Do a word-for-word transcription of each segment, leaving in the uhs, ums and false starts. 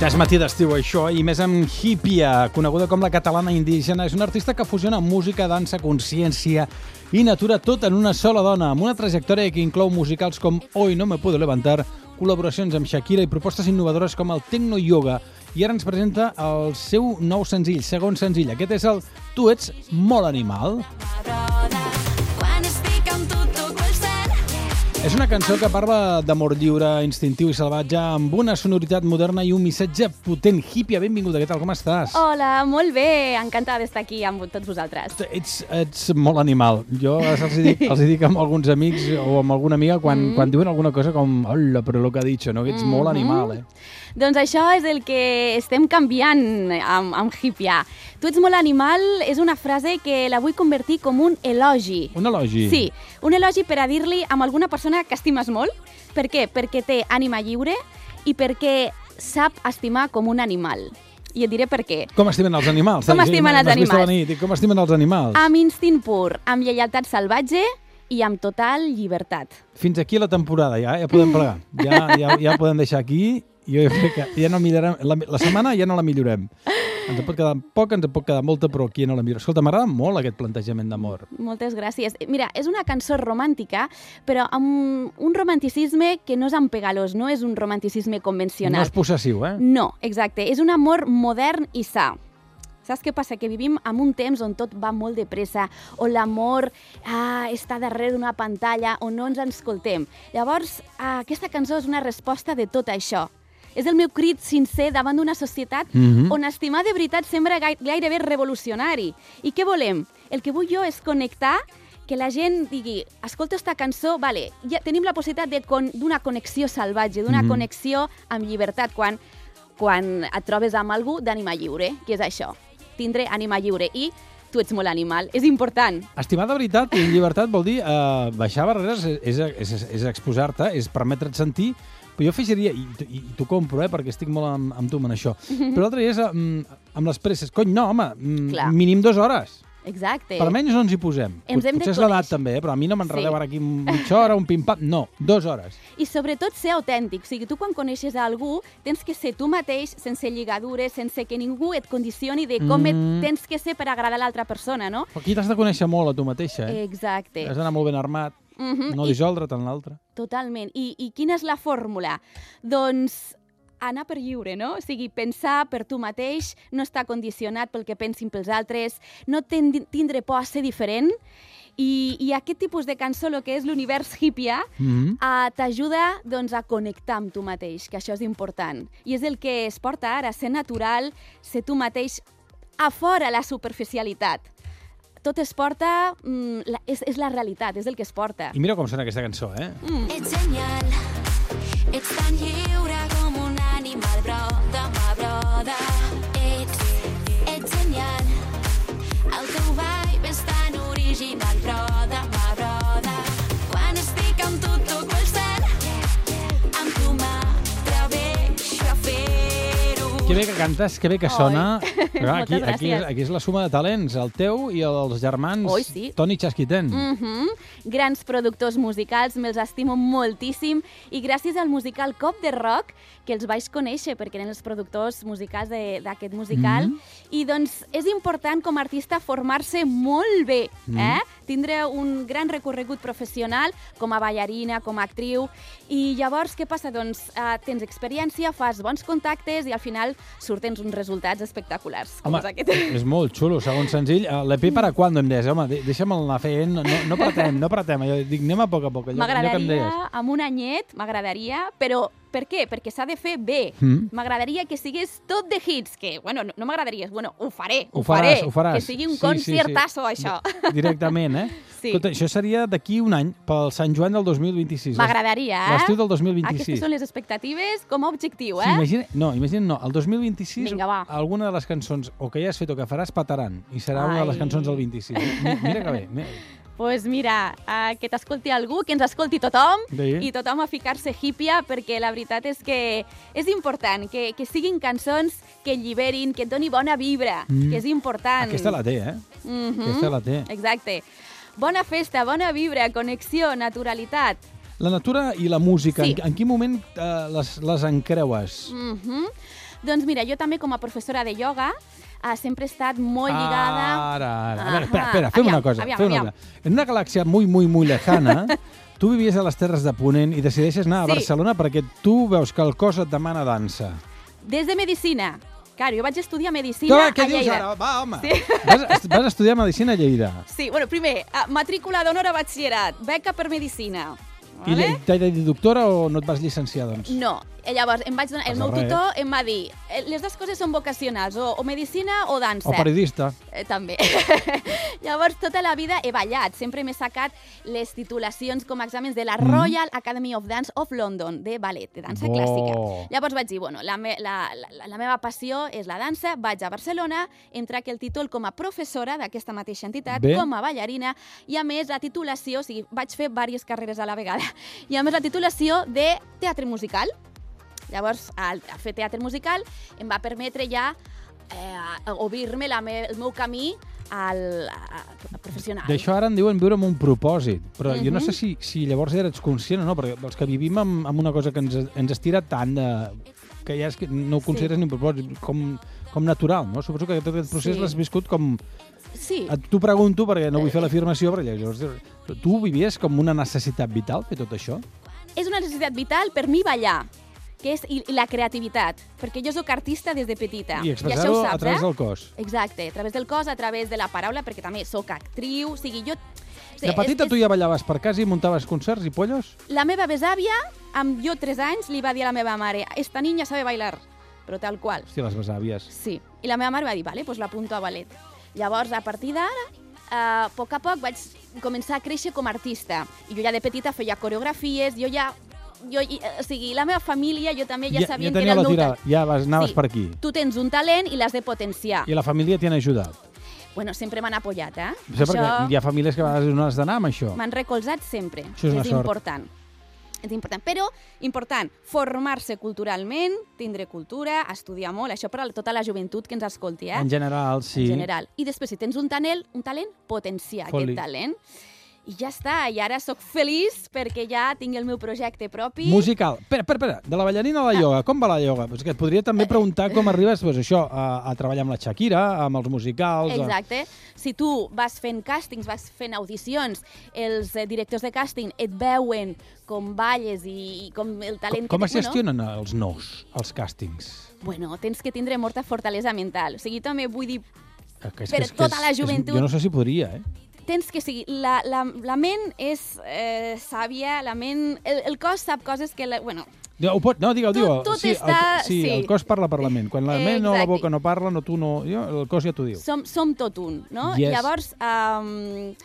Ja és matí d'estiu, això, i més amb Hippia, coneguda com la catalana indígena. És una artista que fusiona música, dansa, consciència i natura, tot en una sola dona, amb una trajectòria que inclou musicals com Hoy no me puedo levantar, col·laboracions amb Shakira i propostes innovadores com el Tecno Yoga. I ara ens presenta el seu nou senzill, segon senzill. Aquest és el Tu ets molt animal. És una cançó que parla d'amor lliure, instintiu i salvatge, amb una sonoritat moderna i un missatge potent. Hippia, benvinguda, què tal, com estàs? Hola, molt bé, encantada d'estar aquí amb tots vosaltres. Ets, ets molt animal. Jo els hi dic, els hi dic amb alguns amics o amb alguna amiga quan, mm. quan diuen alguna cosa com hola, però lo que ha dit, no? Que ets mm-hmm. molt animal, eh? Doncs això és el que estem canviant amb, amb Hippia. Tu ets molt animal és una frase que la vull convertir com un elogi. Un elogi? Sí, un elogi per a dir-li a alguna persona que estimes molt. Per què? Perquè té ànima lliure i perquè sap estimar com un animal. I et diré per què. Com estimen els animals? Com estimen els animals? Com estimen els animals? Amb instint pur, amb lleialtat salvatge i amb total llibertat. Fins aquí la temporada, ja, ja podem plegar. Ja, ja, ja podem deixar aquí. Jo crec que ja no millorem. La, la setmana ja no la millorem. Ens en pot quedar poc, ens en pot quedar molta, però aquí no la millorem. Escolta, m'agrada molt aquest plantejament d'amor. Moltes gràcies. Mira, és una cançó romàntica, però amb un romanticisme que no és empegalós, no és un romanticisme convencional. No és possessiu, eh? No, exacte. És un amor modern i sa. Saps què passa? Que vivim en un temps on tot va molt de pressa, on l'amor ah, està darrere d'una pantalla, on no ens escoltem. Llavors, ah, aquesta cançó és una resposta de tot això. És el meu crit sincer davant d'una societat mm-hmm. on estimar de veritat sembla gairebé revolucionari. I què volem? El que vull jo és connectar, que la gent digui, escolta esta cançó, vale, ja tenim la possibilitat d'una connexió salvatge, d'una mm-hmm. connexió amb llibertat, quan, quan et trobes amb algú d'ànima lliure, que és això, tindre ànima lliure. I tu ets molt animal, és important. Estimar de veritat i llibertat vol dir eh, baixar barreres, és, és, és, és exposar-te, és permetre't sentir. Però jo afegiria, i, i, i t'ho compro, eh, perquè estic molt amb, amb tu en això, mm-hmm. però l'altre dia és amb, amb les presses. Cony, no, home, Clar. mínim dues hores. Exacte. Per almenys no ens hi posem. Ens hem Potser de és l'edat també, eh, però a mi no m'enredeu sí. ara aquí mitja hora, un pim-pam. No, dues hores. I sobretot ser autèntic. O sigui, tu quan coneixes a algú tens que ser tu mateix, sense lligadures, sense que ningú et condicioni de com mm. et tens que ser per agradar a l'altra persona, no? Però aquí t'has de conèixer molt a tu mateixa, eh? Exacte. Has d'anar molt ben armat. Mm-hmm. No dissoldre't en l'altre. Totalment. I, I quina és la fórmula? Doncs anar per lliure, no? O sigui, pensar per tu mateix, no estar condicionat pel que pensin pels altres, no tindre por a ser diferent. I, i aquest tipus de cançó, el que és l'univers Hippia, mm-hmm. uh, t'ajuda doncs, a connectar amb tu mateix, que això és important. I és el que es porta ara, ser natural, ser tu mateix, a fora la superficialitat. Tot es porta, mm, la, és, és la realitat, és el que es porta. I mira com sona aquesta cançó, eh? Mm. Ets genial, ets tan lliure com un animal, broda, ma broda. Ets, ets genial, el teu vibe és tan original, broda, ma broda. Quan estic amb tu, toco el cel, amb tu m'atreveixo a fer-ho. Que bé que cantes, que bé que sona. Clar, aquí, Moltes aquí, gràcies. aquí és la suma de talents, el teu i els germans Oi, sí. Toni Chasquiten. Mm-hmm. Grans productors musicals, me'ls estimo moltíssim, i gràcies al musical Cop de Rock, que els vaig conèixer perquè eren els productors musicals d'aquest musical, mm-hmm. i doncs és important com a artista formar-se molt bé, mm-hmm. eh? Tindre un gran recorregut professional com a ballarina, com a actriu, i llavors què passa? Doncs eh, tens experiència, fas bons contactes i al final surten uns resultats espectaculars. Home, és, és molt xulo, segon senzill. L'E P para quan, em deies? Home, deixa'm anar fent, no, no apretem, no apretem. Jo dic, anem a poc a poc. M'agradaria, amb un anyet, m'agradaria, però per què? Perquè s'ha de fer bé. M'agradaria mm. que sigués tot de hits, que, bueno, no, no m'agradaria, bueno, ho faré, ho, ho faràs, faré. Ho faràs. Que sigui un sí, concertazo, sí, sí. això. Directament, eh? Sí. Escolta, això seria d'aquí un any, pel Sant Joan del dos mil vint-i-sis. M'agradaria, eh? L'estiu del dos mil vint-i-sis. Aquestes són les expectatives com a objectiu, eh? Sí, imagina, no, imagina, no, el dos mil vint-i-sis Vinga, va. alguna de les cançons o que ja has fet o que faràs petaran i serà Ai. una de les cançons del vint-i-sis. Mira, mira que bé. Mira. Doncs pues mira, uh, que t'escolti algú, que ens escolti tothom, sí. i tothom a ficar-se Hippia, perquè la veritat és que és important, que, que siguin cançons que alliberin, que et doni bona vibra, mm. que és important. Aquesta la té, eh? Mm-hmm. Aquesta la té. Exacte. Bona festa, bona vibra, connexió, naturalitat. La natura i la música, Sí. en, en quin moment eh, les, les encreues? Mm-hmm. Doncs mira, jo també com a professora de ioga uh, sempre he estat molt lligada... Ara, ara. A veure, Ahà. espera, espera, fem Aviam, una cosa. aviam, fem una aviam. cosa. En una galàxia muy, muy, muy lejana, tu vivies a les Terres de Ponent i decideixes anar a Sí. Barcelona perquè tu veus que el cos et demana dansa. Des de medicina. Claro, jo vaig estudiar medicina Què, què a dius Lleida. ara? Va, home. Sí. Vas, vas estudiar Medicina a Lleida. Sí, bueno, primer, uh, matrícula d'honor a batxillerat, beca per medicina. I Vale? lle- t'ha de dir doctora o no et vas llicenciar, doncs? No, llavors em vaig donar, el Passa meu res. tutor em va dir eh, les dues coses són vocacionals, o, o medicina o dansa. O periodista. Eh, també. Llavors, tota la vida he ballat. Sempre m'he sacat les titulacions com a exàmens de la Royal Academy of Dance of London, de ballet, de dansa Bo. clàssica. Llavors vaig dir, bueno, la, me, la, la, la meva passió és la dansa, vaig a Barcelona, em trac el títol com a professora d'aquesta mateixa entitat, Bé. com a ballarina, i a més la titulació, o sigui, vaig fer diverses carreres a la vegada, i a més la titulació de teatre musical. Llavors, al a fer teatre musical em va permetre ja eh, obrir-me la me, el meu camí al a, a professional. D'això ara en diuen viure amb un propòsit, però jo no Mhm. sé si, si llavors eres conscient o no, perquè els que vivim amb, amb una cosa que ens, ens estira tant de, que ja és que no ho consideres Sí. ni un propòsit, com, com natural, no? Suposo que tot aquest procés Sí. l'has viscut com... Sí, Et- T'ho pregunto perquè no vull fer l'afirmació, perquè llavors tu ho vivies com una necessitat vital fer tot això? és una necessitat vital per mi ballar, que és i, i la creativitat, perquè jo sóc artista des de petita. I això ho expressar-ho saps, a través eh? del cos. Exacte, a través del cos, a través de la paraula, perquè també sóc actriu, o sigui, jo... Sí, De petita és, tu ja ballaves per casa i muntaves concerts i pollos? La meva besàvia, amb jo tres anys, li va dir a la meva mare «Esta niña sabe bailar», però tal qual. Hòstia, les besàvies. Sí, i la meva mare va dir «Vale, pues l'apunto a ballet». Llavors, a partir d'ara, a poc a poc vaig començar a créixer com a artista. I jo ja de petita feia coreografies, jo ja... Jo, i, o sigui, la meva família, jo també ja, sabien ja que era tenia el la meu tirada, talent. ja vas, anaves Sí. per aquí. Tu tens un talent i l'has de potenciar. I la família t'hi han ajudat. Bueno, sempre m'han apoyat, eh? Sí, perquè hi ha famílies que a vegades no has d'anar amb això. M'han recolzat sempre. Això és una és sort. important. És important. Però, important, formar-se culturalment, tindre cultura, estudiar molt, això per a tota la joventut que ens escolti, eh? En general, sí. En general. I després, si tens un talent, un talent potenciar Fot-li. aquest talent. I ja està, i ara sóc feliç perquè ja tinc el meu projecte propi. Musical. Espera, espera, espera. De la ballarina a la ioga, com va la ioga? Pues que et podria també preguntar com arribes pues, això, a, a treballar amb la Shakira, amb els musicals... A... Exacte. Si tu vas fent càstings, vas fent audicions, els eh, directors de càsting et veuen com balles i, i com el talent Com, com que es tens, gestionen els nous, els càstings? Bueno, bueno, tens que tindre molta fortalesa mental. O sigui, també vull dir, Que, que, és- Per que, és- que tota és- la és- joventut. Jo no sé si podria, eh? tens que seguir... La, la, la ment és eh, sàvia, la ment... El, el cos sap coses que... La, bueno, No, ho pot, no, digue-ho, Tot- digue-ho. tot sí, està- el, sí, sí. el cos parla per la ment. Quan la ment no, la Exacte. boca no parla, no tu no... Jo, el cos ja t'ho diu. som, som tot un, no? Yes. Llavors, um,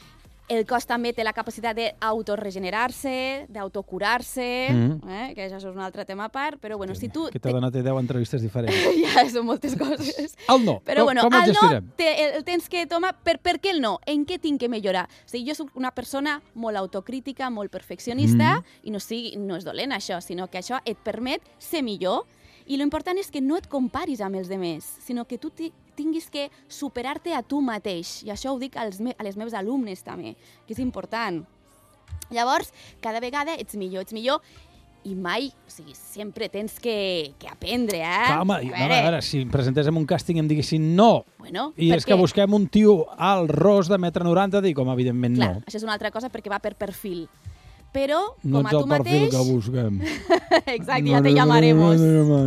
el cos també té la capacitat d'autoregenerar-se, d'autocurar-se, Mhm. eh? que això és un altre tema a part, però bueno, si tu... Aquesta dona té deu entrevistes diferents. ja, són moltes coses. El no. Però com, bueno, com el el no gestionem? te, el, el tens que tomar... Per, per què el no? En què tinc que millorar? O sigui, jo soc una persona molt autocrítica, molt perfeccionista, Mm. i no, sigui, no és dolent això, sinó que això et permet ser millor, i l'important és que no et comparis amb els demés, sinó que tu ti, tinguis que superar-te a tu mateix. I això ho dic als me, a les meves alumnes també, que és important. Llavors, cada vegada ets millor, ets millor, i mai, o sigui, sempre tens que, que aprendre, eh? Clar, home, i- a veure, a veure, si em presentés en un càsting i em diguessin no, Bueno, i per és que què? busquem un tio alt, ros, de metre noranta, dic, home, evidentment Clar, no. això és una altra cosa perquè va per perfil. Però, No com a ets el tu perfil mateix... que busquem. Exacte, ja te llamaremos.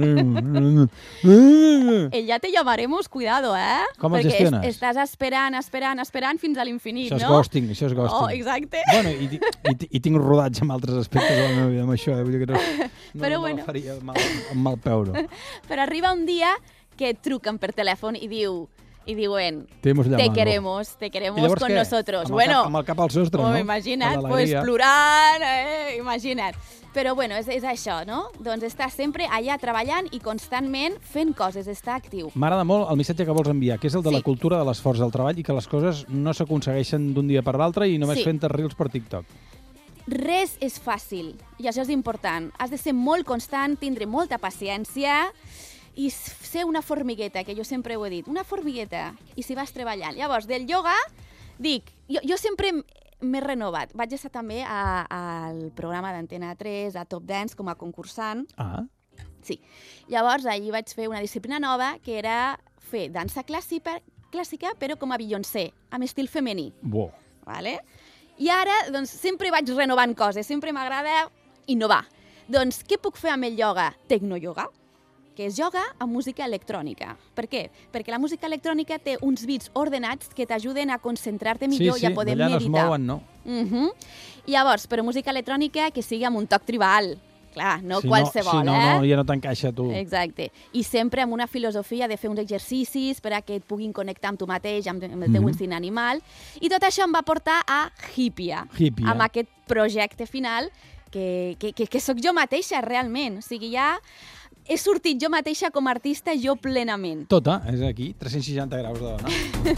El ja te llamaremos, cuidado, eh? Com el Perquè gestiones? es- estàs esperant, esperant, esperant fins a l'infinit, Això és no? ghosting, això és ghosting. Oh, exacte. Bueno, i, i, i tinc rodats amb altres aspectes de la meva vida amb això, eh? Vull dir que no, no Però me bueno. la faria amb mal, amb mal peu, no. Però arriba un dia que et truquen per telèfon i diu i diuen, Te hemos llamado. te queremos, te I queremos llavors con què? nosotros. Amb el bueno, cap, amb el cap al sostre, oh, no? imagina't, De pues l'alegria. plorant, eh? imagina't. Però bueno, és, és això, no? Doncs estar sempre allà treballant i constantment fent coses, estar actiu. M'agrada molt el missatge que vols enviar, que és el de Sí. la cultura de l'esforç del treball i que les coses no s'aconsegueixen d'un dia per l'altre i només Sí. fent reels per TikTok. Res és fàcil, i això és important. Has de ser molt constant, tindre molta paciència i s- ser una formigueta, que jo sempre ho he dit, una formigueta, i si vas treballant. Llavors, del ioga, dic, jo, jo sempre m- m'he renovat. Vaig estar també a- al programa d'Antena tres, a Top Dance, com a concursant. Ah, Sí. Llavors, allí vaig fer una disciplina nova, que era fer dansa clàssica, clàssica però com a Beyoncé, amb estil femení. Bo. Vale? I ara, doncs, sempre vaig renovant coses, sempre m'agrada innovar. Doncs, què puc fer amb el ioga? Tecno-ioga, que és ioga amb música electrònica. Per què? Perquè la música electrònica té uns beats ordenats que t'ajuden a concentrar-te millor sí, sí, i a poder meditar. Sí, sí, d'allà no es mouen, no? Uh -huh. Llavors, però música electrònica que sigui amb un toc tribal. Clar, no si qualsevol, no, si eh? no, no, ja no t'encaixa, tu. Exacte. I sempre amb una filosofia de fer uns exercicis per a que et puguin connectar amb tu mateix, amb el teu Mhm. instinct animal. I tot això em va portar a Hippia, Hippia. amb aquest projecte final que, que, que, que sóc jo mateixa, realment. O sigui, ja he sortit jo mateixa com a artista, jo plenament. Tota, és aquí, tres-cents seixanta graus de dona.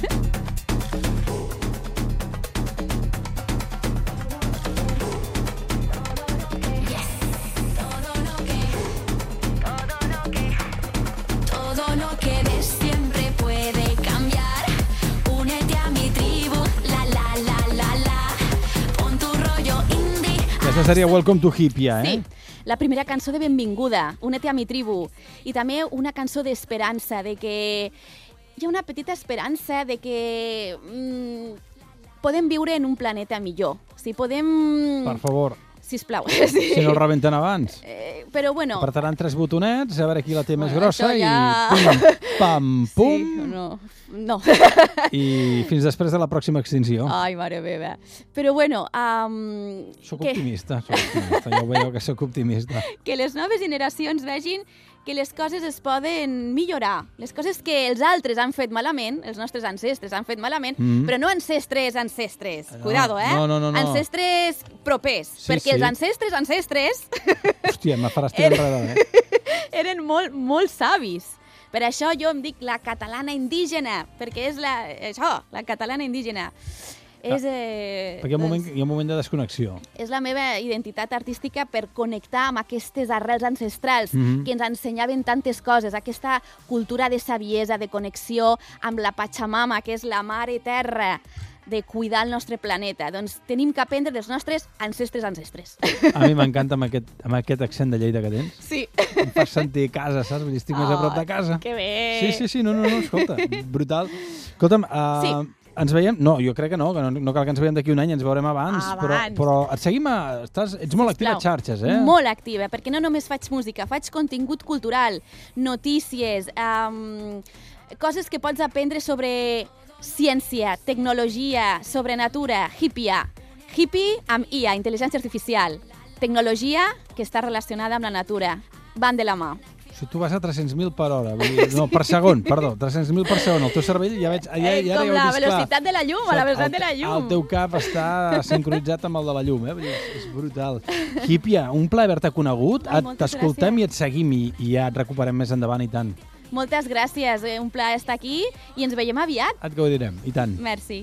Todo lo que ves siempre puede cambiar. Únete a mi tribu, la la la la la. Pon tu rollo indie. Aquesta seria Welcome to Hippia, eh? Sí, la primera cançó de benvinguda, Únete a mi tribu. I també una cançó d'esperança, de que hi ha una petita esperança de que mm, podem viure en un planeta millor. O sigui, podem... Per favor, Sisplau. Sí. si no el rebenten abans. Eh, però bueno... Apretaran tres botonets, a veure qui la té més Bueno, grossa això i ja- pum, pam, pum, Sí, no, no. i fins després de la pròxima extinció. Ai, mare meva. Però bueno, um, Soc que, optimista, soc optimista, ja ho veieu que sóc optimista. que les noves generacions vegin que les coses es poden millorar. Les coses que els altres han fet malament, els nostres ancestres han fet malament, Mhm. però no ancestres, ancestres. No, Cuidado, eh? no, no, no, no. Ancestres propers. Sí, perquè sí. els ancestres, ancestres, Hòstia, me faràs tirar enrere, eh? eren molt, molt savis. Per això jo em dic la catalana indígena, perquè és la, això, la catalana indígena. És, eh, Perquè hi ha, un moment, doncs, hi ha un moment de desconnexió. és la meva identitat artística per connectar amb aquestes arrels ancestrals Mhm. que ens ensenyaven tantes coses, aquesta cultura de saviesa, de connexió amb la Pachamama, que és la mare terra, de cuidar el nostre planeta. Doncs tenim que aprendre dels nostres ancestres ancestres. A mi m'encanta amb, aquest, amb aquest accent de Lleida que tens. Sí. Em fas sentir a casa, saps? Vull dir, estic més a prop de casa. Que bé. Sí, sí, sí, no, no, no, escolta, brutal. Escolta'm, uh, Sí. ens veiem? No, jo crec que no, que no, no cal que ens veiem d'aquí un any, ens veurem abans. Abans. Però, però et seguim a... Estàs, ets molt activa a Sisplau. xarxes, eh? Molt activa, perquè no només faig música, faig contingut cultural, notícies, um, coses que pots aprendre sobre ciència, tecnologia, sobre natura, hippia. Hippie amb I A, intel·ligència artificial. Tecnologia que està relacionada amb la natura. Van de la mà. O sigui, tu vas a tres-cents mil per hora, vull dir, no, per segon, perdó, tres-cents mil per segon. El teu cervell ja veig... Ja, eh, ja, ja com ho he la vist clar. velocitat de la llum, a la velocitat El- de la llum. El teu cap està sincronitzat amb el de la llum, eh? Vull dir, és, és brutal. Hippia, un plaer haver-te conegut. Ai, Et- moltes T'escoltem gràcies. i et seguim i, i ja et recuperem més endavant, i tant. Moltes gràcies, eh, un plaer estar aquí i ens veiem aviat. Et gaudirem, i tant. Merci.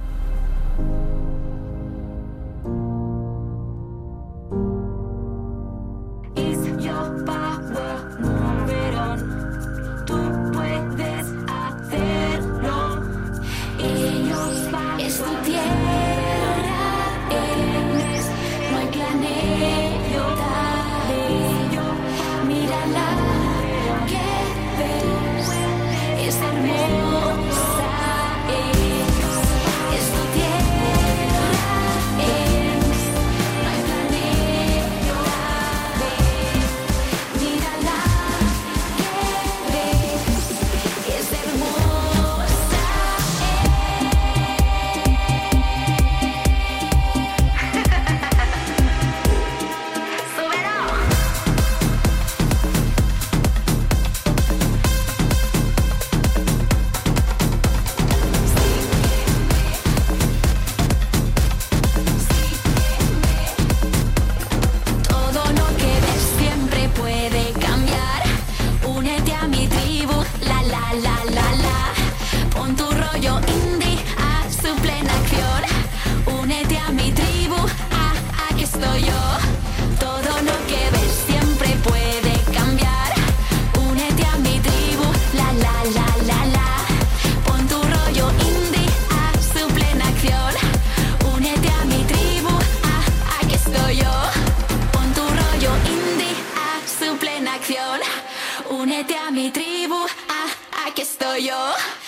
Is your power, move it on. Tú puedes hacerlo. Ellos van. Es tu tierra, es. No hay planeta bello. Mírala, que ves. Es hermosa. Es. en acción. Únete a mi tribu, ah, aquí estoy yo.